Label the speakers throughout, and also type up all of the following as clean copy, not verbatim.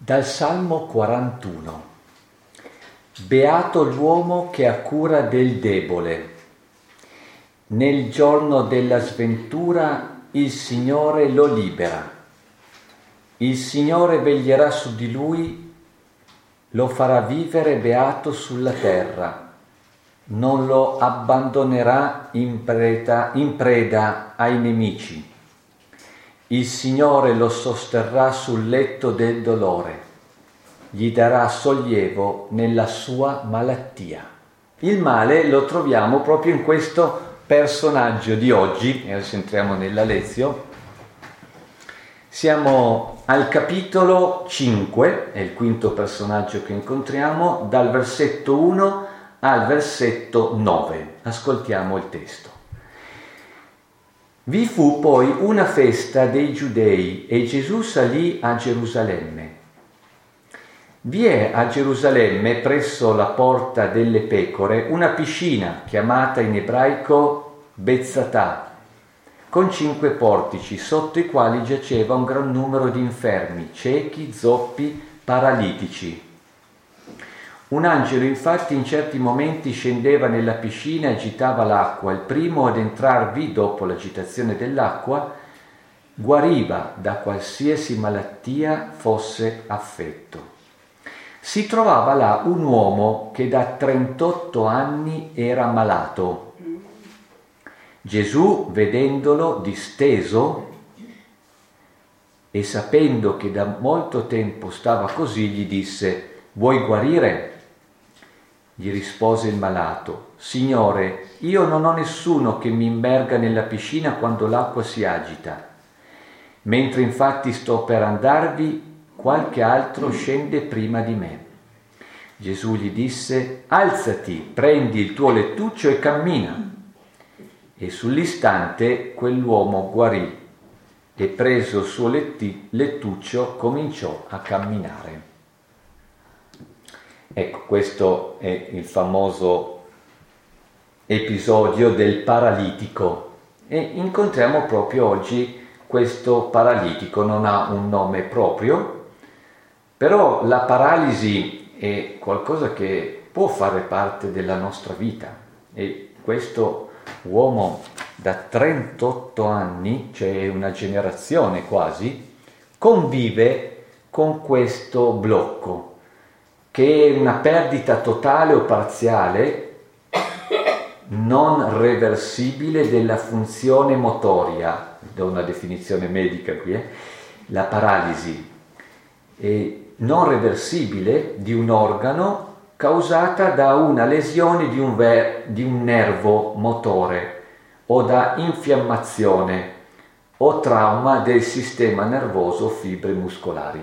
Speaker 1: Dal Salmo 41. Beato l'uomo che ha cura del debole. Nel giorno della sventura il Signore lo libera. Il Signore veglierà su di lui, lo farà vivere beato sulla terra. Non lo abbandonerà in preda ai nemici. Il Signore lo sosterrà sul letto del dolore, gli darà sollievo nella sua malattia. Il male lo troviamo proprio in questo personaggio di oggi, e adesso entriamo nella lezione. Siamo al capitolo 5, è il quinto personaggio che incontriamo, dal versetto 1 al versetto 9. Ascoltiamo il testo. Vi fu poi una festa dei Giudei e Gesù salì a Gerusalemme. Vi è a Gerusalemme, presso la porta delle pecore, una piscina chiamata in ebraico Bezzatà, con 5 portici, sotto i quali giaceva un gran numero di infermi, ciechi, zoppi, paralitici. Un angelo infatti in certi momenti scendeva nella piscina e agitava l'acqua. Il primo ad entrarvi, dopo l'agitazione dell'acqua, guariva da qualsiasi malattia fosse affetto. Si trovava là un uomo che da 38 anni era malato. Gesù, vedendolo disteso e sapendo che da molto tempo stava così, gli disse: «Vuoi guarire?» Gli rispose il malato: «Signore, io non ho nessuno che mi immerga nella piscina quando l'acqua si agita. Mentre infatti sto per andarvi, qualche altro scende prima di me». Gesù gli disse: «Alzati, prendi il tuo lettuccio e cammina». E sull'istante quell'uomo guarì e preso il suo lettuccio cominciò a camminare. Ecco, questo è il famoso episodio del paralitico e incontriamo proprio oggi questo paralitico. Non ha un nome proprio, però la paralisi è qualcosa che può fare parte della nostra vita e questo uomo da 38 anni, cioè una generazione quasi, convive con questo blocco, che è una perdita totale o parziale, non reversibile della funzione motoria. Do una definizione medica qui, la paralisi è non reversibile di un organo causata da una lesione di un nervo motore o da infiammazione o trauma del sistema nervoso o fibre muscolari.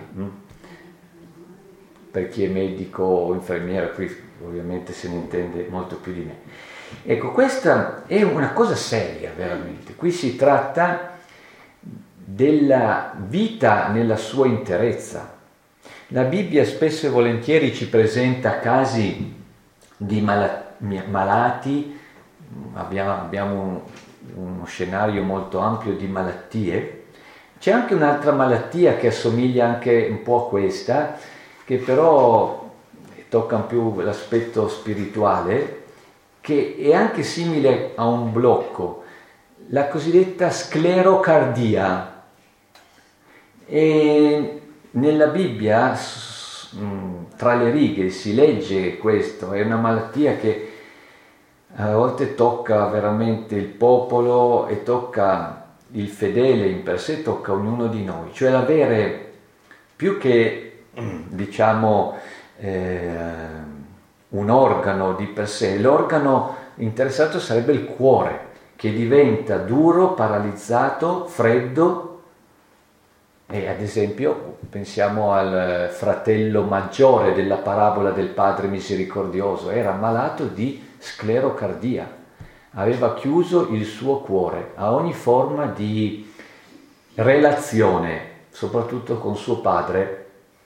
Speaker 1: Per chi è medico o infermiera, qui ovviamente se ne intende molto più di me. Ecco, questa è una cosa seria veramente. Qui si tratta della vita nella sua interezza. La Bibbia spesso e volentieri ci presenta casi di malati, abbiamo uno scenario molto ampio di malattie. C'è anche un'altra malattia che assomiglia anche un po' a questa, che però tocca più l'aspetto spirituale, che è anche simile a un blocco, la cosiddetta sclerocardia. E nella Bibbia, tra le righe, si legge questo, è una malattia che a volte tocca veramente il popolo e tocca il fedele in per sé, tocca ognuno di noi, cioè l'avere più che diciamo un organo di per sé, l'organo interessato sarebbe il cuore, che diventa duro, paralizzato, freddo. E ad esempio pensiamo al fratello maggiore della parabola del padre misericordioso, era malato di sclerocardia, aveva chiuso il suo cuore a ogni forma di relazione, soprattutto con suo padre.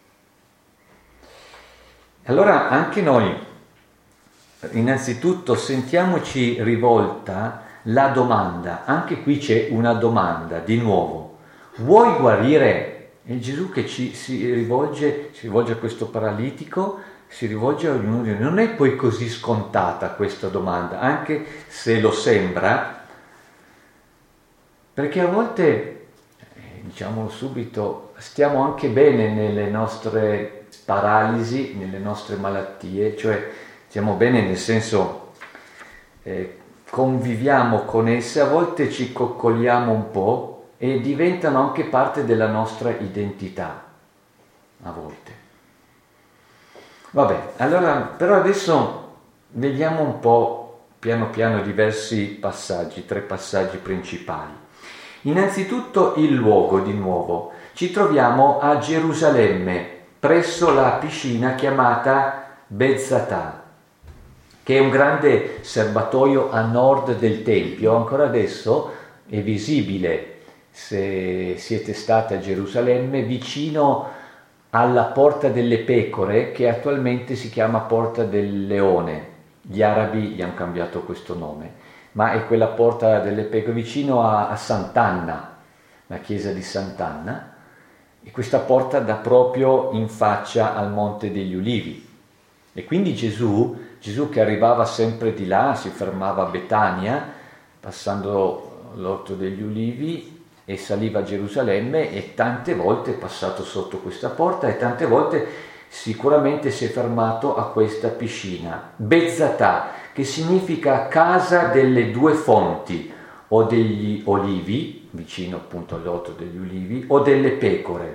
Speaker 1: Allora anche noi, innanzitutto, sentiamoci rivolta la domanda, anche qui c'è una domanda, di nuovo: vuoi guarire? è Gesù che si rivolge a questo paralitico, si rivolge a ognuno di noi. Non è poi così scontata questa domanda, anche se lo sembra, perché a volte, diciamolo subito, stiamo anche bene nelle nostre paralisi, nelle nostre malattie, cioè stiamo bene nel senso conviviamo con esse, a volte ci coccoliamo un po' e diventano anche parte della nostra identità, a volte. Vabbè, allora, però adesso vediamo un po' piano piano diversi passaggi, 3 passaggi principali. Innanzitutto il luogo, di nuovo. Ci troviamo a Gerusalemme, presso la piscina chiamata Bezzatà, che è un grande serbatoio a nord del Tempio. Ancora adesso è visibile, se siete stati a Gerusalemme, vicino alla Porta delle Pecore, che attualmente si chiama Porta del Leone. Gli arabi gli hanno cambiato questo nome, ma è quella Porta delle Pecore vicino a Sant'Anna, la chiesa di Sant'Anna, e questa porta dà proprio in faccia al Monte degli Ulivi. E quindi Gesù che arrivava sempre di là, si fermava a Betania, passando l'Orto degli Ulivi, e saliva a Gerusalemme, e tante volte è passato sotto questa porta e tante volte sicuramente si è fermato a questa piscina. Bezzatà, che significa casa delle 2 fonti, o degli olivi, vicino appunto all'Orto degli Ulivi, o delle pecore,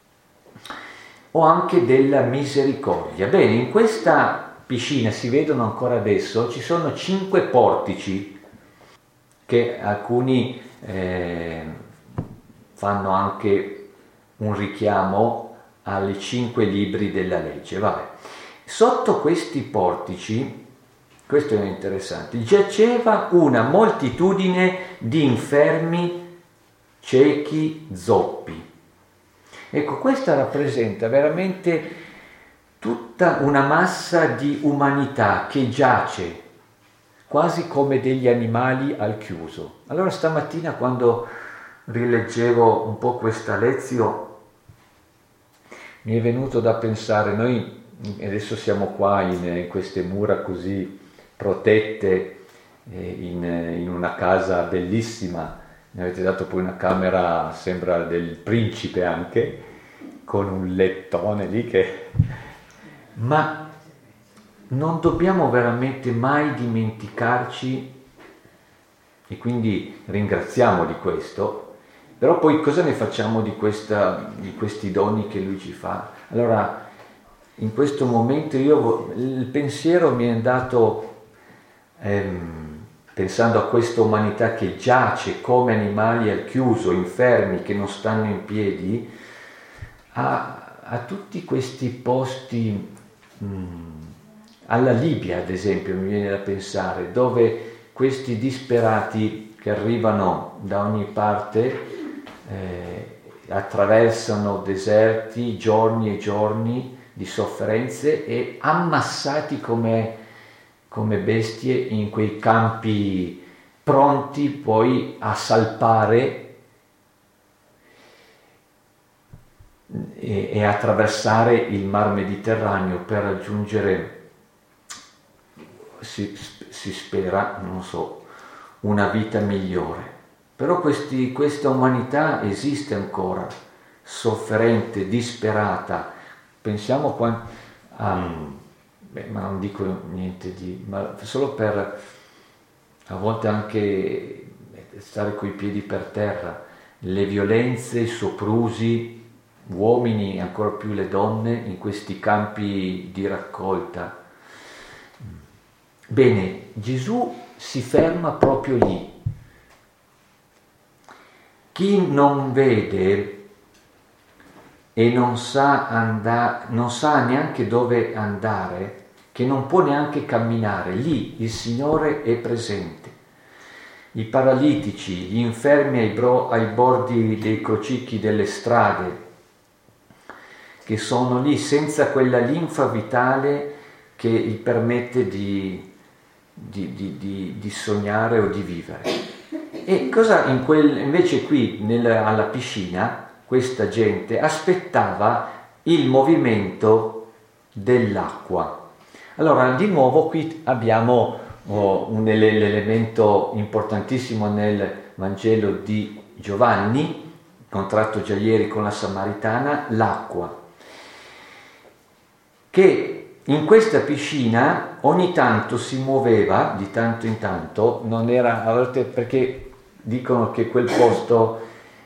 Speaker 1: o anche della misericordia. Bene, in questa piscina, si vedono ancora adesso, ci sono 5 portici, che alcuni fanno anche un richiamo alle 5 libri della legge. Vabbè. Sotto questi portici, questo è interessante, giaceva una moltitudine di infermi, ciechi, zoppi. Ecco, questa rappresenta veramente tutta una massa di umanità che giace, quasi come degli animali al chiuso. Allora stamattina, quando rileggevo un po' questa lezione, mi è venuto da pensare, noi adesso siamo qua in queste mura così protette, in una casa bellissima, mi avete dato poi una camera, sembra del principe anche, con un lettone lì che... Ma non dobbiamo veramente mai dimenticarci, e quindi ringraziamo di questo. Però poi cosa ne facciamo di questi doni che lui ci fa? Allora, in questo momento il pensiero mi è andato, pensando a questa umanità che giace come animali al chiuso, infermi, che non stanno in piedi, a tutti questi posti, alla Libia ad esempio mi viene da pensare, dove questi disperati che arrivano da ogni parte, attraversano deserti, giorni e giorni di sofferenze, e ammassati come bestie in quei campi, pronti poi a salpare e attraversare il Mar Mediterraneo per raggiungere, si spera, non so, una vita migliore. Però questa umanità esiste ancora, sofferente, disperata. Pensiamo ma non dico niente ma solo per a volte anche stare coi piedi per terra, le violenze, i soprusi, uomini e ancora più le donne in questi campi di raccolta. Bene, Gesù si ferma proprio lì. Chi non vede e non sa neanche dove andare, che non può neanche camminare, lì il Signore è presente. I paralitici, gli infermi ai bordi dei crocicchi delle strade, che sono lì senza quella linfa vitale che gli permette di sognare o di vivere. E cosa invece qui alla piscina questa gente aspettava il movimento dell'acqua. Allora, di nuovo qui abbiamo l'elemento importantissimo nel Vangelo di Giovanni, contratto già ieri con la Samaritana, l'acqua, che in questa piscina ogni tanto si muoveva, di tanto in tanto, non era, a volte perché dicono che quel posto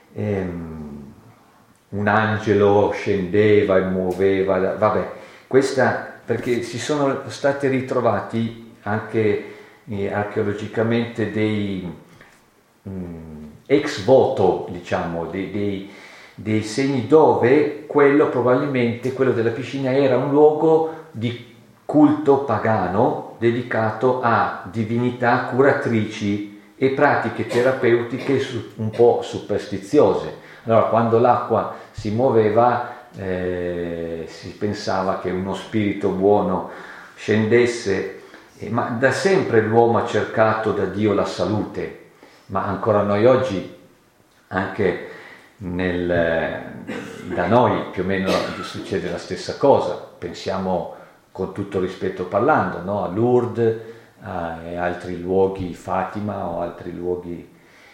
Speaker 1: un angelo scendeva e muoveva, vabbè, questa perché si sono stati ritrovati anche archeologicamente dei ex voto, diciamo, dei segni dove probabilmente quello della piscina era un luogo di culto pagano dedicato a divinità curatrici e pratiche terapeutiche un po' superstiziose. Allora, quando l'acqua si muoveva, si pensava che uno spirito buono scendesse, ma da sempre l'uomo ha cercato da Dio la salute, ma ancora noi oggi, anche da noi più o meno succede la stessa cosa. Pensiamo, con tutto rispetto parlando, no? A Lourdes e altri luoghi, Fatima o altri luoghi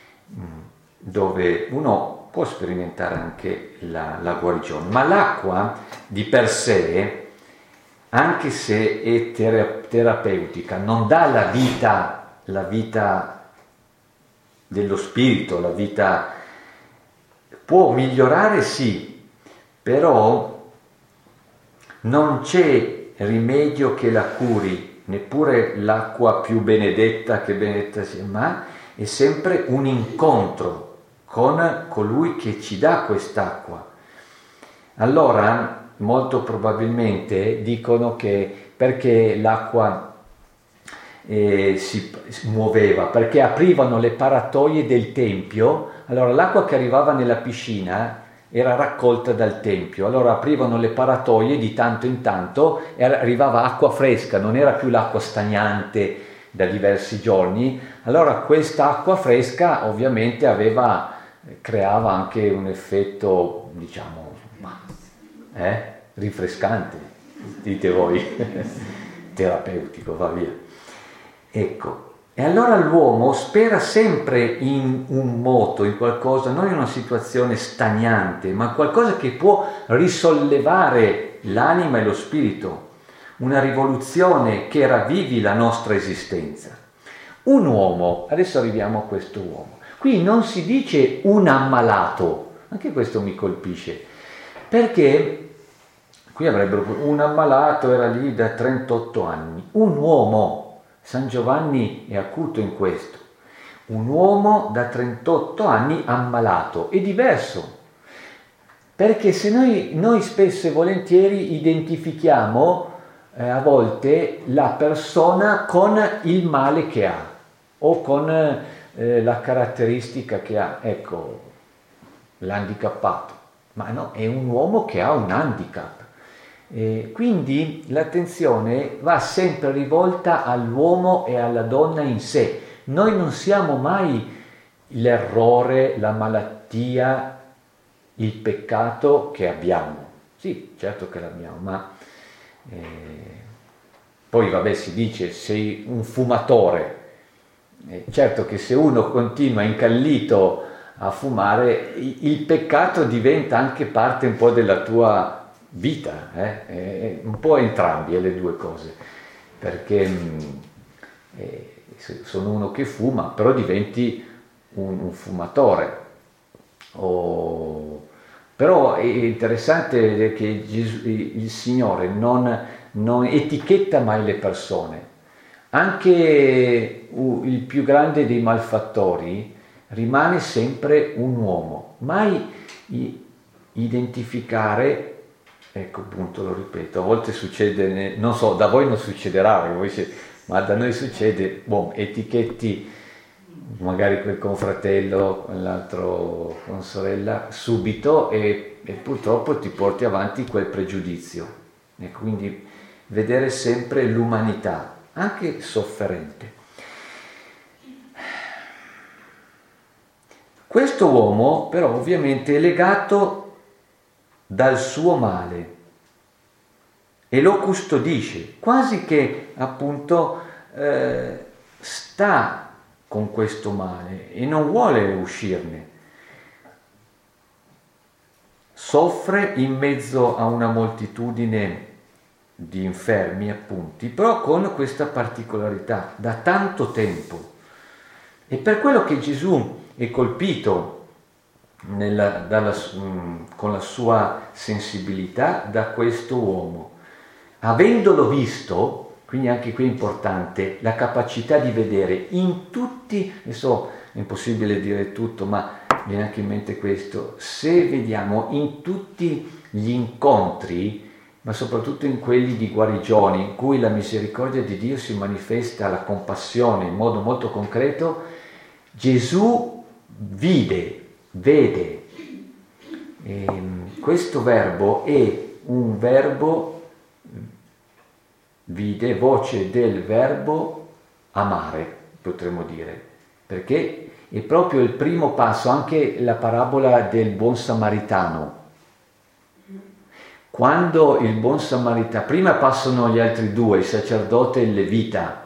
Speaker 1: dove uno può sperimentare anche la guarigione. Ma l'acqua di per sé, anche se è terapeutica, non dà la vita dello spirito, la vita può migliorare, sì, però non c'è rimedio che la curi, neppure l'acqua più benedetta che benedetta sia, ma è sempre un incontro con colui che ci dà quest'acqua. Allora, molto probabilmente dicono che perché l'acqua si muoveva, perché aprivano le paratoie del tempio. Allora l'acqua che arrivava nella piscina era raccolta dal tempio, allora aprivano le paratoie di tanto in tanto e arrivava acqua fresca, non era più l'acqua stagnante da diversi giorni. Allora questa acqua fresca ovviamente creava anche un effetto, diciamo, rinfrescante, dite voi, terapeutico, va via. Ecco, e allora l'uomo spera sempre in un moto, in qualcosa, non in una situazione stagnante, ma qualcosa che può risollevare l'anima e lo spirito, una rivoluzione che ravvivi la nostra esistenza. Un uomo, adesso arriviamo a questo uomo, qui non si dice un ammalato, anche questo mi colpisce, perché qui avrebbero un ammalato, era lì da 38 anni, un uomo. San Giovanni è acuto in questo. Un uomo da 38 anni ammalato è diverso, perché se noi spesso e volentieri identifichiamo a volte la persona con il male che ha o con la caratteristica che ha, ecco, l'handicappato, ma no, è un uomo che ha un handicap. Quindi l'attenzione va sempre rivolta all'uomo e alla donna in sé. Noi non siamo mai l'errore, la malattia, il peccato che abbiamo. Sì, certo che l'abbiamo, ma poi vabbè, si dice sei un fumatore. Certo che se uno continua incallito a fumare, il peccato diventa anche parte un po' della tua vita, un po' entrambi le due cose, perché sono uno che fuma, però diventi un fumatore. Però è interessante che il Signore non etichetta mai le persone. Anche il più grande dei malfattori rimane sempre un uomo, mai identificare. Ecco, appunto, lo ripeto, a volte succede, non so, da voi non succederà, ma da noi succede, etichetti magari quel confratello, quell'altro con sorella, subito e purtroppo ti porti avanti quel pregiudizio. E quindi vedere sempre l'umanità, anche sofferente. Questo uomo però ovviamente è legato dal suo male e lo custodisce, quasi che appunto sta con questo male e non vuole uscirne. Soffre in mezzo a una moltitudine di infermi, appunti, però con questa particolarità, da tanto tempo. E per quello che Gesù è colpito con la sua sensibilità da questo uomo. Avendolo visto, quindi anche qui è importante, la capacità di vedere in tutti, adesso è impossibile dire tutto, ma viene anche in mente questo, se vediamo in tutti gli incontri, ma soprattutto in quelli di guarigione, in cui la misericordia di Dio si manifesta, la compassione in modo molto concreto, Gesù vede. Questo verbo è un verbo, vide, voce del verbo amare, potremmo dire, perché è proprio il primo passo, anche la parabola del buon samaritano. Quando il buon samaritano, prima passano gli altri due, il sacerdote e il levita,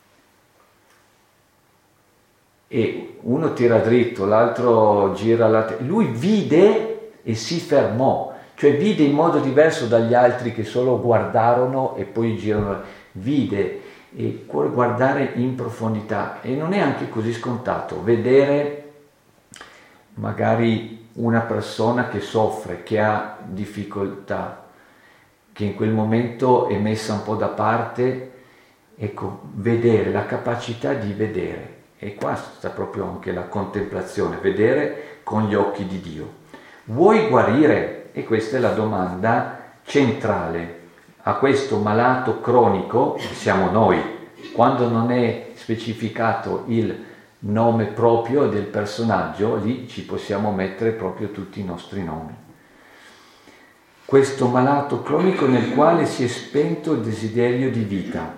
Speaker 1: e uno tira dritto, l'altro gira, lui vide e si fermò, cioè vide in modo diverso dagli altri che solo guardarono e poi girano, vide e vuole guardare in profondità, e non è anche così scontato vedere magari una persona che soffre, che ha difficoltà, che in quel momento è messa un po' da parte, ecco, vedere, la capacità di vedere, e qua sta proprio anche la contemplazione, vedere con gli occhi di Dio. Vuoi guarire? E questa è la domanda centrale. A questo malato cronico, che siamo noi, quando non è specificato il nome proprio del personaggio, lì ci possiamo mettere proprio tutti i nostri nomi. Questo malato cronico nel quale si è spento il desiderio di vita.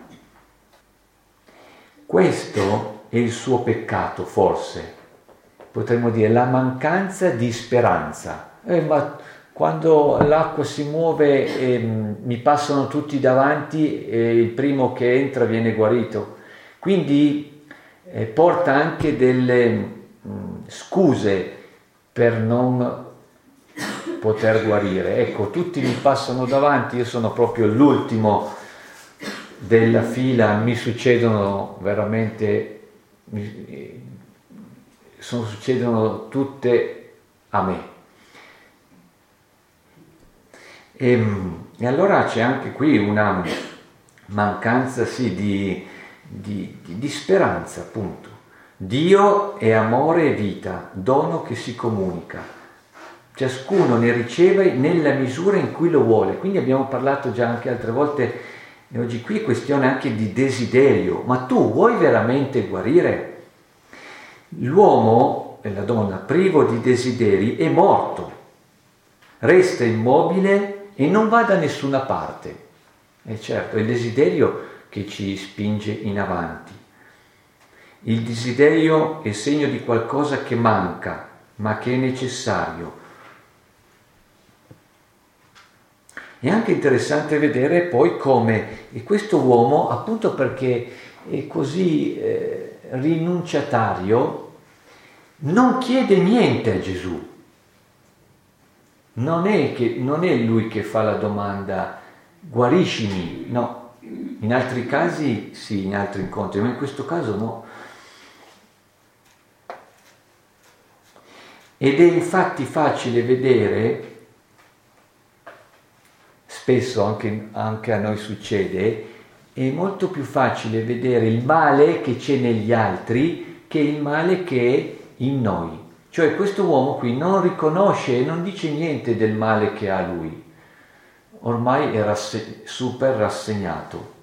Speaker 1: Questo è il suo peccato, forse. Potremmo dire la mancanza di speranza. Ma quando l'acqua si muove e mi passano tutti davanti e il primo che entra viene guarito. Quindi porta anche delle scuse per non poter guarire. Ecco, tutti mi passano davanti, io sono proprio l'ultimo della fila, mi succedono veramente, succedono tutte a me. E allora c'è anche qui una mancanza, sì, di speranza, appunto. Dio è amore e vita, dono che si comunica. Ciascuno ne riceve nella misura in cui lo vuole. Quindi abbiamo parlato già anche altre volte, e oggi qui è questione anche di desiderio. Ma tu vuoi veramente guarire? L'uomo e la donna privo di desideri è morto, resta immobile e non va da nessuna parte. E certo, è il desiderio che ci spinge in avanti. Il desiderio è segno di qualcosa che manca, ma che è necessario. È anche interessante vedere poi come questo uomo, appunto perché è così rinunciatario, non chiede niente a Gesù. Non è lui che fa la domanda guariscimi, no. In altri casi sì, in altri incontri, ma in questo caso no. Ed è infatti facile vedere, spesso anche a noi succede, è molto più facile vedere il male che c'è negli altri che il male che è in noi. Cioè questo uomo qui non riconosce e non dice niente del male che ha lui, ormai è super rassegnato.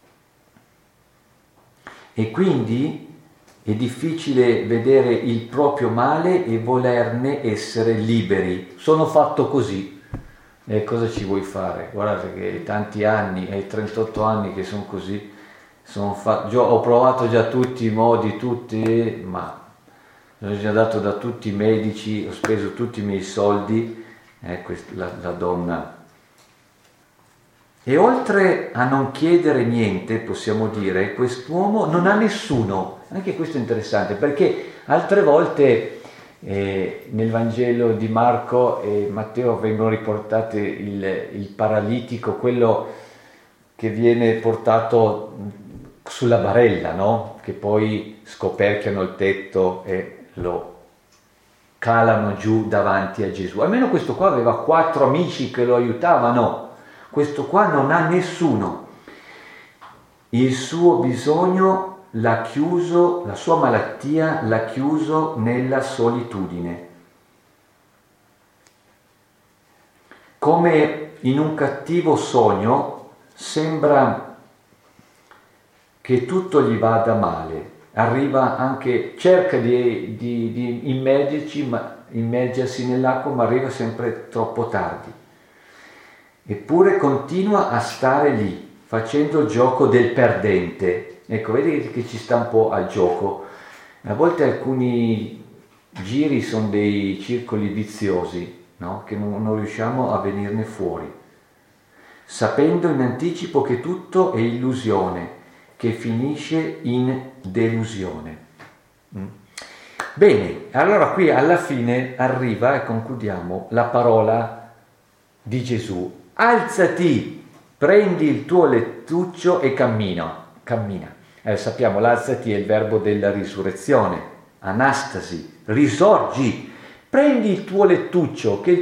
Speaker 1: E quindi è difficile vedere il proprio male e volerne essere liberi. Sono fatto così, e cosa ci vuoi fare? Guardate che tanti anni, 38 anni che sono così, ho provato già tutti i modi, ma sono già dato da tutti i medici, ho speso tutti i miei soldi, la donna. E oltre a non chiedere niente, possiamo dire, quest'uomo non ha nessuno. Anche questo è interessante, perché altre volte nel Vangelo di Marco e Matteo vengono riportate il paralitico, quello che viene portato sulla barella, no? Che poi scoperchiano il tetto e lo calano giù davanti a Gesù. Almeno questo qua aveva 4 amici che lo aiutavano. Questo qua non ha nessuno. Il suo bisogno l'ha chiuso, la sua malattia l'ha chiuso nella solitudine. Come in un cattivo sogno sembra che tutto gli vada male. Arriva anche, cerca di immergersi nell'acqua, ma arriva sempre troppo tardi. Eppure continua a stare lì, facendo il gioco del perdente. Ecco, vedete che ci sta un po' al gioco. A volte alcuni giri sono dei circoli viziosi, no? Che non riusciamo a venirne fuori. Sapendo in anticipo che tutto è illusione, che finisce in delusione. Bene, allora qui alla fine arriva, e concludiamo, la parola di Gesù. Alzati, prendi il tuo lettuccio e cammina. Sappiamo, l'alzati è il verbo della risurrezione, anastasi, risorgi. Prendi il tuo lettuccio, che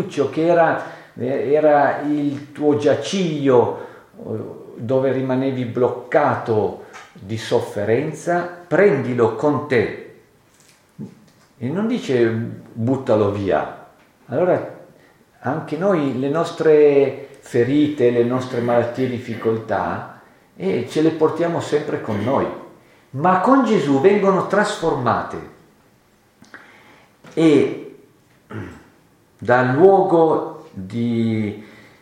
Speaker 1: era il tuo giaciglio dove rimanevi bloccato di sofferenza, prendilo con te. E non dice buttalo via. Allora anche noi le nostre ferite, le nostre malattie e difficoltà, ce le portiamo sempre con noi, ma con Gesù vengono trasformate e dal luogo di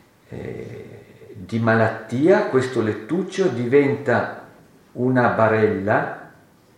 Speaker 1: malattia questo lettuccio diventa una barella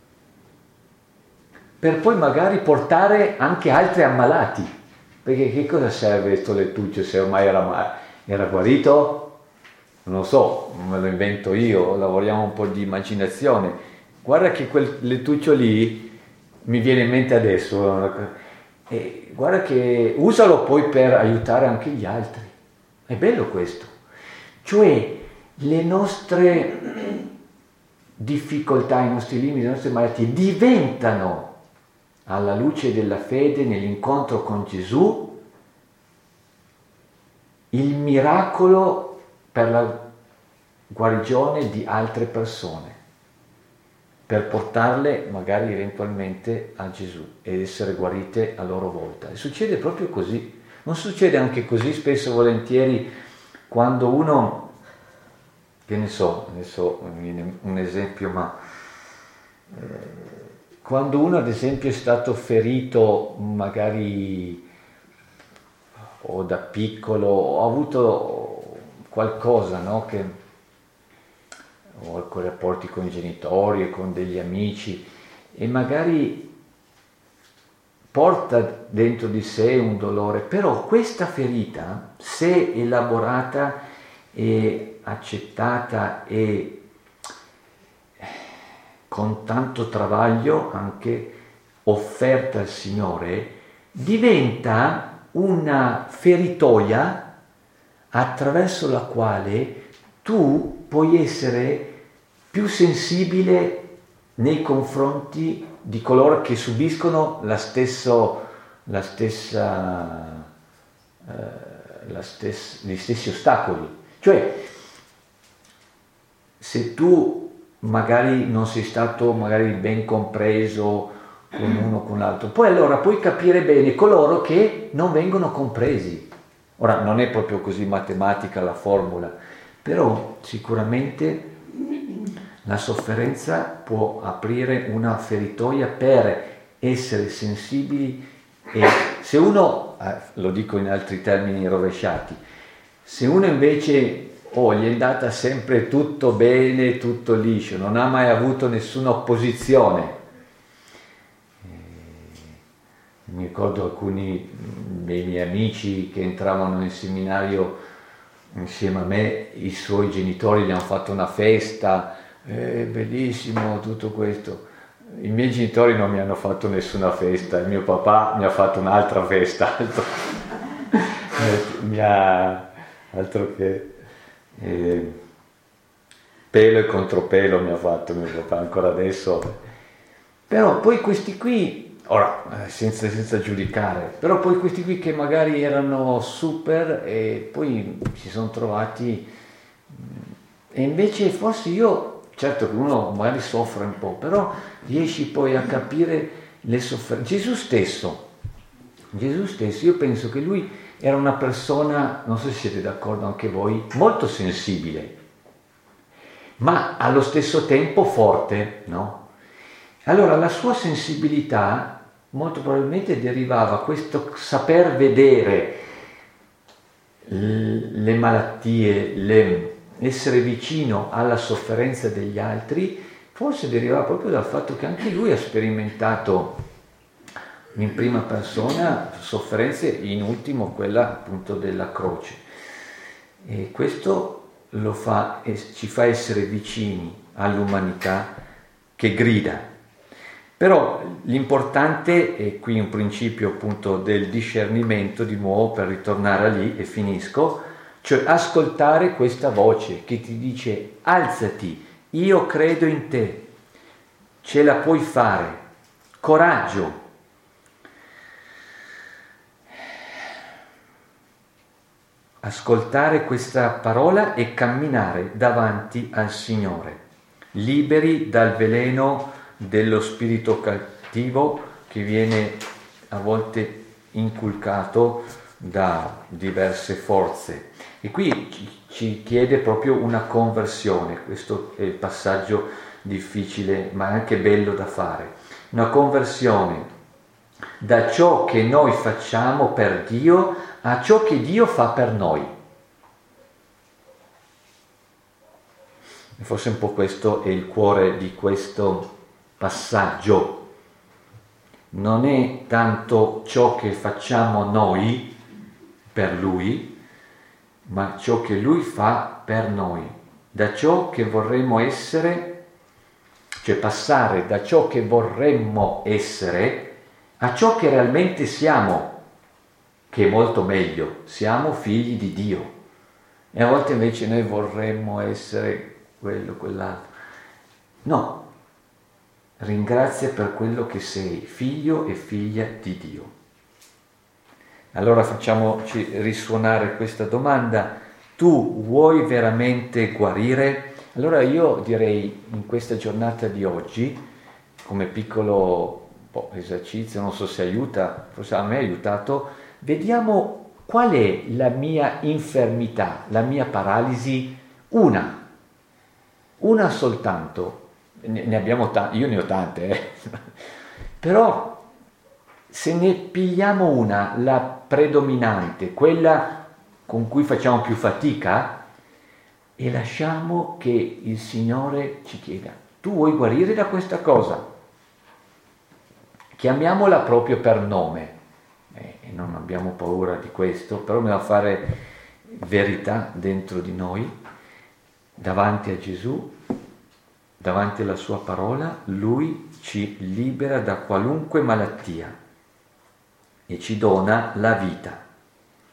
Speaker 1: per poi magari portare anche altri ammalati. Perché che cosa serve questo lettuccio se ormai era guarito? Non lo so, me lo invento io, lavoriamo un po' di immaginazione. Guarda che quel lettuccio lì mi viene in mente adesso. E guarda che usalo poi per aiutare anche gli altri. È bello questo. Cioè le nostre difficoltà, i nostri limiti, le nostre malattie diventano, alla luce della fede, nell'incontro con Gesù, il miracolo per la guarigione di altre persone, per portarle magari eventualmente a Gesù ed essere guarite a loro volta. E succede proprio così. Non succede anche così spesso volentieri quando uno, che ne so, adesso viene un esempio, ma quando uno ad esempio è stato ferito magari o da piccolo, o ha avuto qualcosa, no? O con rapporti con i genitori e con degli amici, e magari porta dentro di sé un dolore, però questa ferita, se elaborata e accettata e con tanto travaglio anche offerta al Signore, diventa una feritoia attraverso la quale tu puoi essere più sensibile nei confronti di coloro che subiscono gli stessi ostacoli. Cioè, se tu magari non sei stato magari ben compreso con uno o con l'altro, poi allora puoi capire bene coloro che non vengono compresi. Ora, non è proprio così matematica la formula, però sicuramente la sofferenza può aprire una feritoia per essere sensibili, e se uno, lo dico in altri termini rovesciati, se uno invece gli è andata sempre tutto bene, tutto liscio, non ha mai avuto nessuna opposizione, Mi ricordo alcuni dei miei amici che entravano in seminario insieme a me, i suoi genitori gli hanno fatto una festa, bellissimo tutto questo. I miei genitori non mi hanno fatto nessuna festa, il mio papà mi ha fatto un'altra festa, mi ha altro che pelo e contropelo mi ha fatto mio papà ancora adesso. Però poi questi qui, ora senza giudicare, però poi questi qui che magari erano super e poi si sono trovati, e invece forse io, certo che uno magari soffre un po', però riesci poi a capire le sofferenze. Gesù stesso, io penso che lui era una persona, non so se siete d'accordo anche voi, molto sensibile, ma allo stesso tempo forte, no? Allora la sua sensibilità molto probabilmente derivava da questo saper vedere le malattie, essere vicino alla sofferenza degli altri, forse derivava proprio dal fatto che anche lui ha sperimentato in prima persona sofferenze, in ultimo quella appunto della croce. E questo ci fa essere vicini all'umanità che grida. Però l'importante è qui un principio appunto del discernimento, di nuovo per ritornare lì e finisco, cioè ascoltare questa voce che ti dice alzati, io credo in te, ce la puoi fare, coraggio. Ascoltare questa parola e camminare davanti al Signore, liberi dal veleno dello spirito cattivo che viene a volte inculcato da diverse forze. E qui ci chiede proprio una conversione, questo è il passaggio difficile ma anche bello da fare, una conversione da ciò che noi facciamo per Dio a ciò che Dio fa per noi. E forse un po' questo è il cuore di questo passaggio. Non è tanto ciò che facciamo noi per Lui, ma ciò che Lui fa per noi. Da ciò che vorremmo essere, cioè passare da ciò che vorremmo essere a ciò che realmente siamo, che è molto meglio, siamo figli di Dio. E a volte invece noi vorremmo essere quello, quell'altro. No, ringrazia per quello che sei, figlio e figlia di Dio. Allora facciamoci risuonare questa domanda: tu vuoi veramente guarire? Allora io direi in questa giornata di oggi, come piccolo esercizio, non so se aiuta, forse a me ha aiutato, vediamo qual è la mia infermità, la mia paralisi, una soltanto, ne abbiamo io ne ho tante, però se ne pigliamo una, la predominante, quella con cui facciamo più fatica, e lasciamo che il Signore ci chieda: tu vuoi guarire da questa cosa? Chiamiamola proprio per nome, e non abbiamo paura di questo, però bisogna fare verità dentro di noi, davanti a Gesù, davanti alla sua parola. Lui ci libera da qualunque malattia e ci dona la vita.